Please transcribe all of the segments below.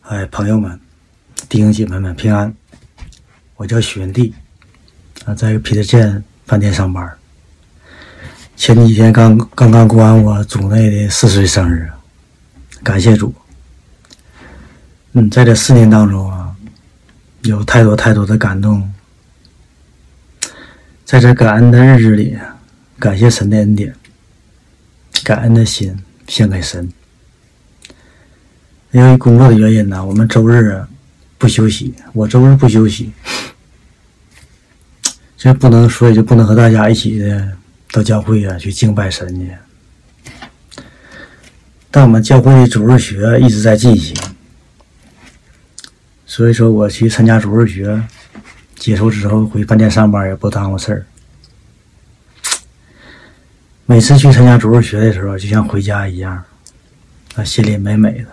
朋友们、弟兄姐妹们平安！我叫许文帝，在彼得县饭店上班。前几天刚刚过完我组内的4岁生日，感谢主。在这4年当中有太多的感动。在这感恩的日子里，感谢神的恩典，感恩的心献给神。因为工作的原因呢，我们周日不休息，我周日不休息，所以就不能和大家一起到教会去敬拜神去。但我们教会的主日学一直在进行，所以说我去参加主日学，结束之后回饭店上班也不耽误事儿。每次去参加主日学的时候，就像回家一样，心里美美的。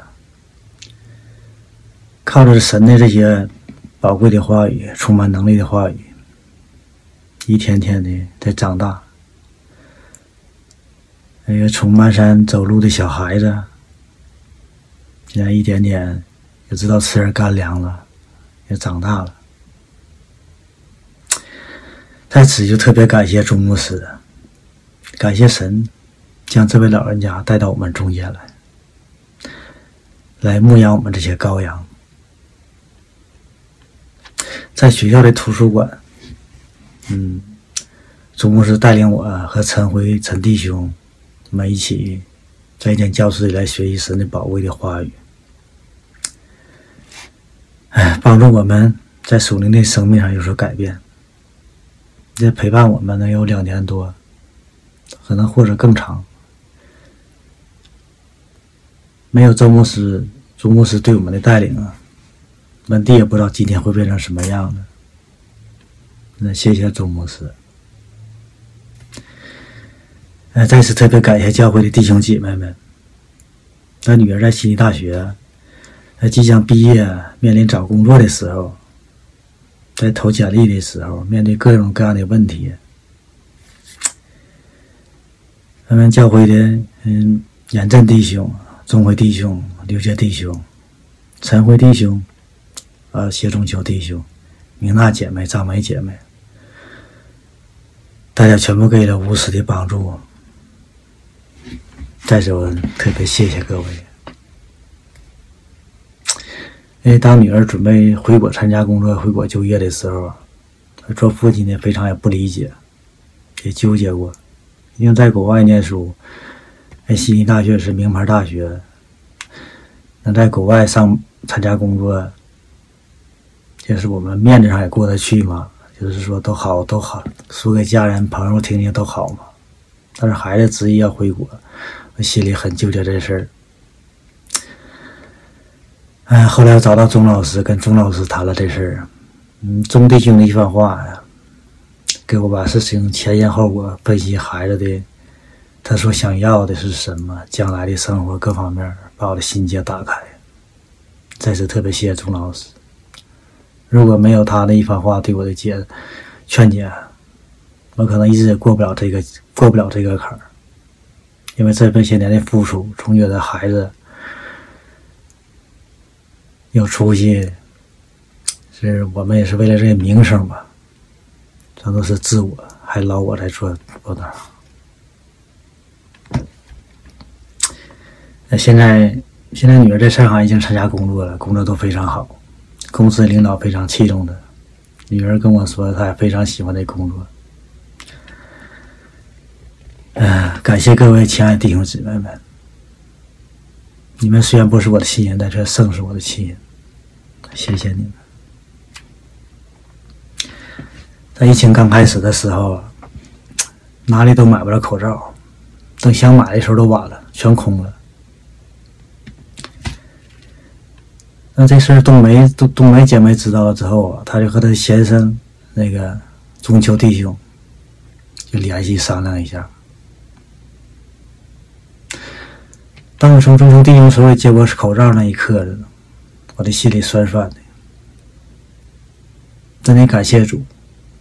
靠着神的这些宝贵的话语，充满能力的话语，一天天的在长大。那个从漫山走路的小孩子，现在一点点也知道吃点干粮了，也长大了。在此就特别感谢钟牧师，感谢神将这位老人家带到我们中间来牧养我们这些羔羊。在学校的图书馆，钟牧师带领我和陈弟兄，我们一起在一间教室里来学习神的宝贵的话语，帮助我们在属灵的生命上有所改变。这陪伴我们能有2年多，可能或者更长。没有钟牧师对我们的带领文帝也不知道今天会变成什么样的。那谢谢钟牧师。在此特别感谢教会的弟兄姐妹们。他女儿在悉尼大学，即将毕业，面临找工作的时候，在投简历的时候，面对各种各样的问题，咱们教会的严振弟兄、钟辉弟兄、刘杰弟兄、陈辉弟兄、谢中秋弟兄、明娜姐妹、张梅姐妹，大家全部给了无私的帮助。在此我特别谢谢各位。因为当女儿准备回国参加工作、回国就业的时候，做父亲的非常也不理解，也纠结过。因为在国外念书，悉尼大学是名牌大学，能在国外参加工作，就是我们面子上也过得去嘛，就是说都好，说给家人朋友听听都好嘛。但是孩子执意要回国，我心里很纠结这事儿。后来我找到钟老师，跟钟老师谈了这事儿。钟弟兄的一番话给我把事情前因后果分析孩子的，他所想要的是什么，将来的生活各方面，把我的心结打开。在此特别谢谢钟老师。如果没有他的一番话对我的劝解，我可能一直也过不了这个坎儿。因为这些年的付出，总觉得孩子有出息，是我们也是为了这个名声吧，这都是自我还老我在做那现在女儿在上海已经参加工作了，工作都非常好，公司领导非常器重的。女儿跟我说她也非常喜欢这工作。感谢各位亲爱的弟兄姊妹们，你们虽然不是我的亲人，但却胜是我的亲人，谢谢你们。在疫情刚开始的时候，哪里都买不着口罩，等想买的时候都晚了，全空了。那这事儿冬梅姐妹知道了之后，她就和她先生那个中秋弟兄就联系商量一下。当我从中秋弟兄手里接过口罩那一刻，我的心里酸酸的。真得感谢主。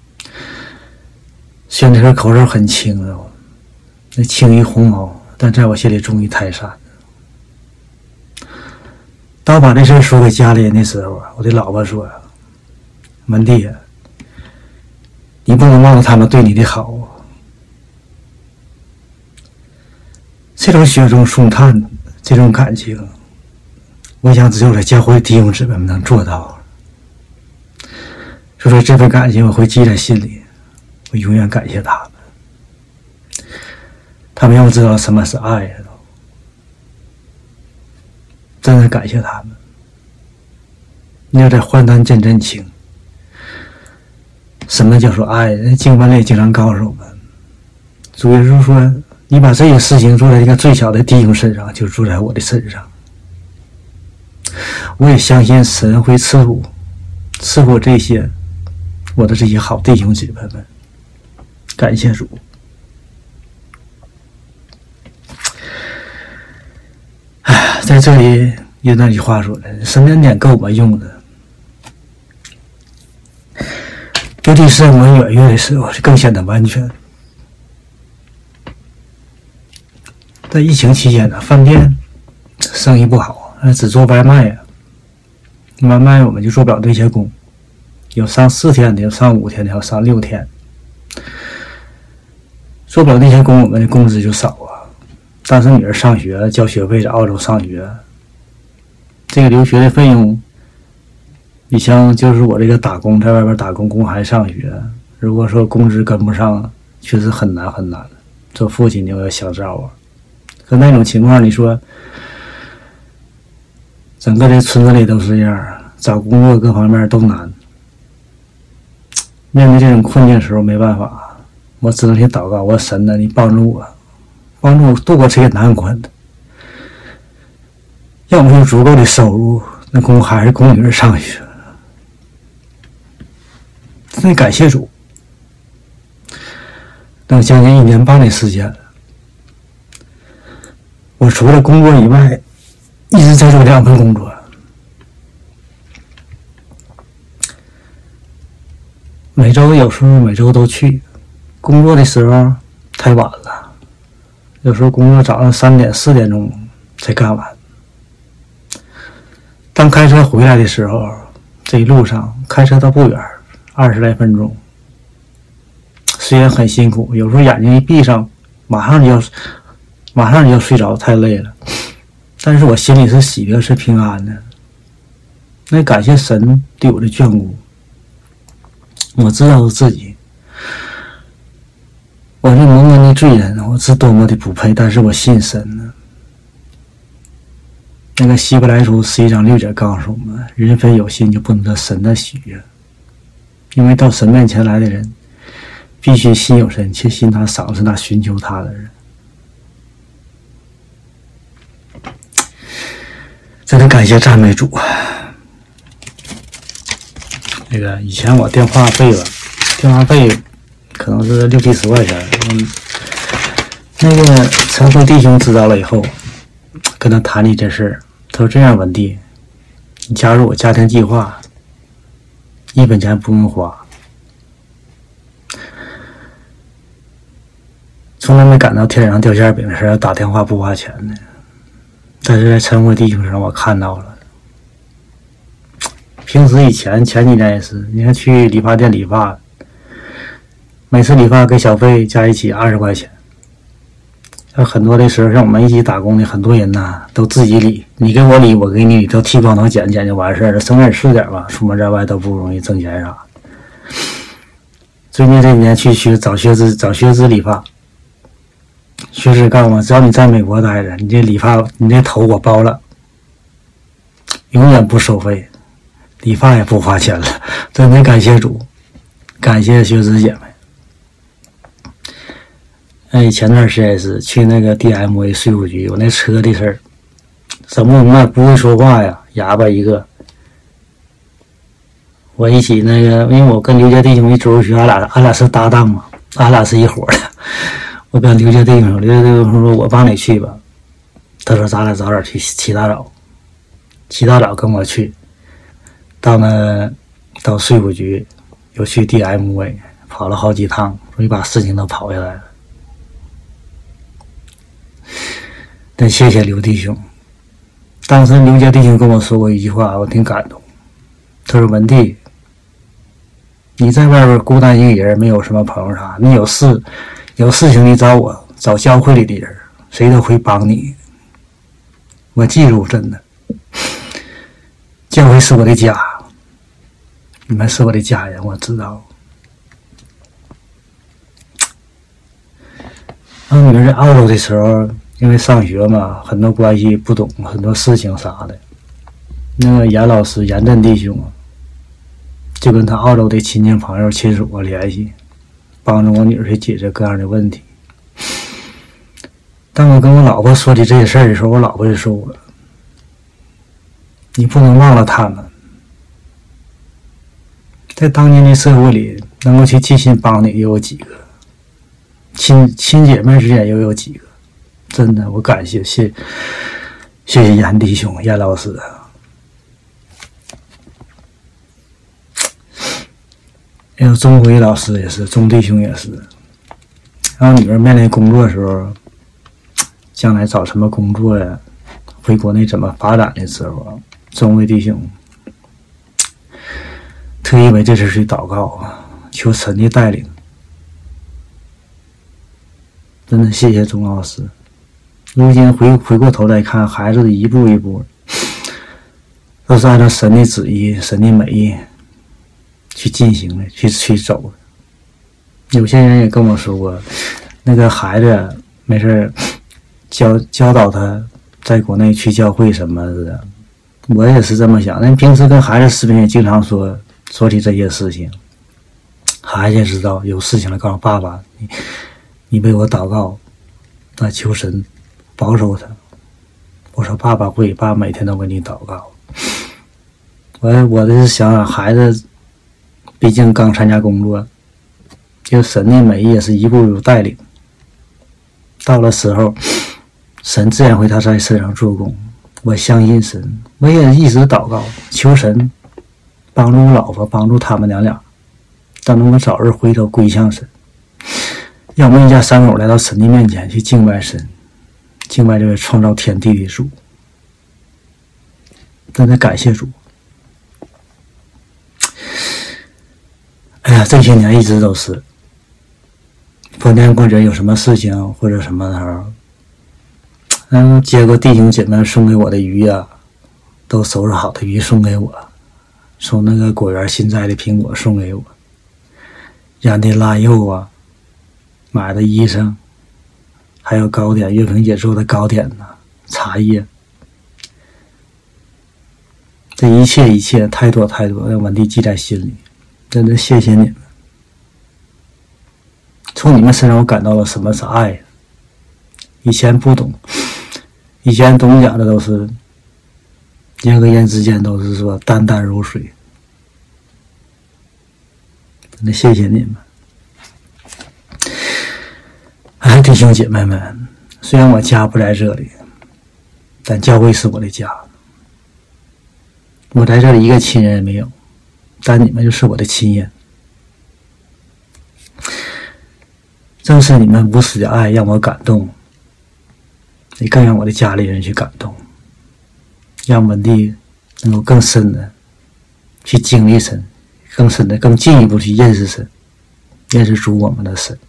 虽然这个口罩很轻那轻于鸿毛，但在我心里重于泰山。 当我把这事说给家里人的时候，我的老婆说：“文弟，你不能忘了他们对你的好。”这种雪中送炭，这种感情，我想只有在教会弟兄姊妹们能做到。所以说这份感情我会记在心里，我永远感谢他们。他们让我知道什么是爱，真的感谢他们。你要在患难见真情。什么叫做爱？经文里经常告诉我们，主耶稣说，你把这些事情做在一个最小的弟兄身上，就做在我的身上。我也相信神会赐福这些我的这些好弟兄姊妹们。感谢主。在这里有那句话说的，神恩典够我用的。尤其是我远月的时候，更显得完全。在疫情期间呢，饭店生意不好，只做外卖啊。外卖我们就做不了对接工，有上4天的，有上5天的，有上6天。做不了对接工，我们的工资就少啊。当时女儿上学，交学费在澳洲上学，这个留学的费用，你像就是我这个打工，在外边打工供孩子上学，如果说工资跟不上，确实很难很难。做父亲就要想招啊。可那种情况，你说整个这村子里都是这样，找工作各方面都难。面对这种困境的时候，没办法，我只能去祷告，我神呢，你帮助我度过这些难关的，让我有足够的收入，能供孩子供女儿上学。真的感谢主，等将近1年半的时间了，我除了工作以外，一直在做2份工作。每周都去，工作的时候太晚了，有时候工作早上3点4点钟才干完。当开车回来的时候，这一路上开车倒不远，20来分钟，虽然很辛苦，有时候眼睛一闭上马上就要睡着，太累了，但是我心里是喜悦是平安的。那感谢神对我的眷顾。我知道自己，我是蒙恩的罪人，我是多么的不配，但是我信神呢。那个希伯来书11章6节告诉我们，人非有信就不能得神的喜悦，因为到神面前来的人必须信有神，且信他赏赐那寻求他的人。真的感谢赞美主。那个以前我电话费可能是60-70块钱。那个陈辉弟兄知道了以后，跟他谈你这事儿，他说这样文弟，你加入我家庭计划，1分钱不用花。从来没感到天上掉馅饼的事，打电话不花钱的，但是在陈辉弟兄上我看到了。平时前几年也是，你看去理发店理发，每次理发给小费加一起20块钱。很多的时候，像我们一起打工的很多人呐，都自己理，你给我理，我给你理，都剃光头剪就完事了，省点是点吧，出门在外都不容易挣钱啥。最近这几年去找薛之理发，薛之告诉我，只要你在美国待着，你这理发你这头我包了，永远不收费。理发也不花钱了，真的感谢主，感谢薛之姐妹。前段时间是去那个 DMV 税务局，有那车的事儿，怎么我不会说话呀，哑巴一个。我一起那个，因为我跟刘家弟兄一周学，俺俩是搭档嘛，俺俩是一伙的。我跟刘家弟兄说，我帮你去吧。他说咱俩早点去，起大早跟我去。到税务局，又去 DMV 跑了好几趟，所以把事情都跑下来了。但谢谢刘弟兄， 当时刘家弟兄跟我说过一句话，我挺感动。他说：“文弟，你在外边孤单一个人，没有什么朋友啥，你有事情你找我，找教会里的人，谁都会帮你。”我记住，真的，教会是我的家，你们是我的家人，我知道。当女儿在澳洲的时候，因为上学嘛，很多关系不懂，很多事情啥的。那个严老师、严振弟兄就跟他澳洲的亲戚朋友亲属联系，帮助我女儿去解决各样的问题。当我跟我老婆说起这些事儿的时候，我老婆就说我：“你不能忘了他们，在当年的社会里，能够去尽心帮你又有几个？亲姐妹之间又有几个？真的，我感谢谢严弟兄、严老师。还有钟辉老师也是，钟弟兄也是。然后女儿面临工作的时候，将来找什么工作呀？回国内怎么发展的时候，钟辉弟兄特意为这事去祷告，求神的带领。真的谢谢钟老师。如今回过头来看，孩子的一步一步，都是按照神的旨意、神的美意去进行的，去走的。有些人也跟我说过，那个孩子没事教导他在国内去教会什么的。我也是这么想，那平时跟孩子视频也经常说起这些事情，孩子也知道有事情了，告诉爸爸，你为我祷告，那求神保守他。我说爸爸会，爸爸每天都为你祷告。我的是想孩子毕竟刚参加工作，就神的美意也是一步一步带领，到了时候神自然会他在身上做工。我相信神，我也一直祷告，求神帮助我老婆，帮助他们娘俩，让他们早日回头归向神，让我们一家三口来到神的面前去敬拜神，敬拜这位创造天地的主。真的感谢主。哎呀，这些年一直都是逢年过节有什么事情或者什么的时候，接过弟兄姐妹送给我的鱼啊，都收拾好的鱼送给我，从那个果园新摘的苹果送给我，腌的腊肉啊，买的衣裳，还有糕点，月萍姐做的糕点呐，茶叶，这一切太多让文帝记在心里。真的谢谢你们，从你们身上我感到了什么是爱。以前不懂，以前懂讲的都是人和人之间都是说淡淡如水。真的谢谢你们。哎，弟兄姐妹们，虽然我家不在这里，但教会是我的家。我在这里一个亲人也没有，但你们就是我的亲人。正是你们无私的爱让我感动，也更让我的家里人去感动，让文帝能够更深的去经历神，更深的更进一步去认识神，认识主我们的神。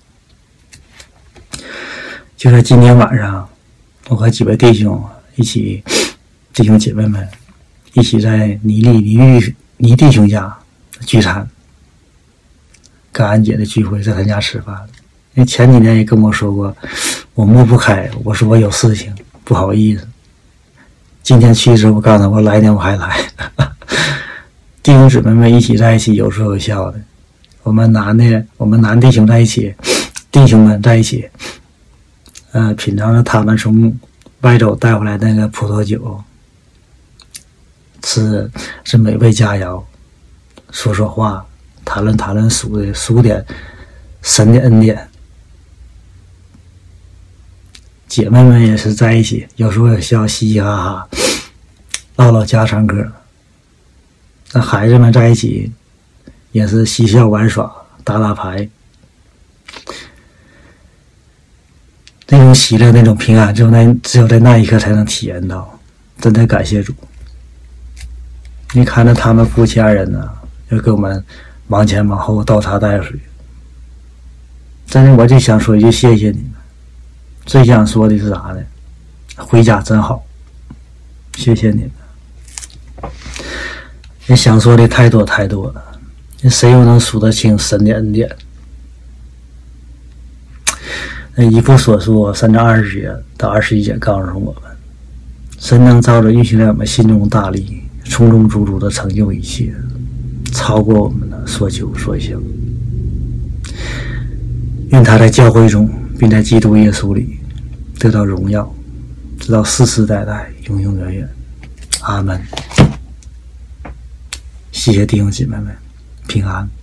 就在今天晚上，我和几位弟兄一起，弟兄姐妹们一起在倪弟兄家聚餐，感恩节的聚会，在他家吃饭。因为前几年也跟我说过，我抹不开，我说我有事情，不好意思。今天去的时候，我告诉他我来年我还来。弟兄姊妹们一起在一起，有说有笑的。我们男弟兄在一起，弟兄们在一起，品尝了他们从外州带回来那个葡萄酒，吃是美味佳肴，说说话，谈论数点神的恩典。姐妹们也是在一起，有说有笑，嘻嘻哈哈，唠家常嗑。那孩子们在一起也是嬉笑玩耍，打牌。那种喜乐，那种平安，只有在那一刻才能体验到。 真的感谢主。你看着他们夫妻二人呢，就给我们忙前忙后倒茶带水。真的，我就想说一句谢谢你们。最想说的是啥呢？回家真好，谢谢你们。也想说的太多太多了，谁又能数得清神的恩典？以弗所书3章20节到21节告诉我们，神能照着运行在我们心中大力，从中足足的成就一切，超过我们的所求所想。愿他在教会中，并在基督耶稣里得到荣耀，直到世世代代，永永远远。阿门。谢谢弟兄姐妹们，平安。